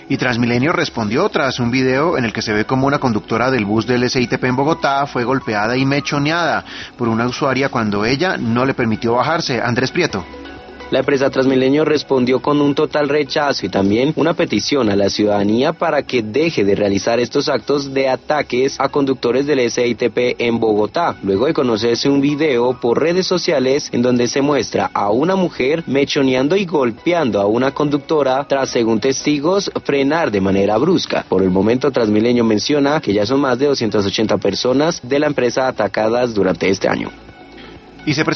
Y Transmilenio respondió tras un video en el que se ve como una conductora del bus del SITP en Bogotá fue golpeada y mechoneada por una usuaria cuando ella no le permitió bajarse. Andrés Prieto. La empresa Transmilenio respondió con un total rechazo y también una petición a la ciudadanía para que deje de realizar estos actos de ataques a conductores del SITP en Bogotá, luego de conocerse un video por redes sociales en donde se muestra a una mujer mechoneando y golpeando a una conductora tras, según testigos, frenar de manera brusca. Por el momento, Transmilenio menciona que ya son más de 280 personas de la empresa atacadas durante este año. Y se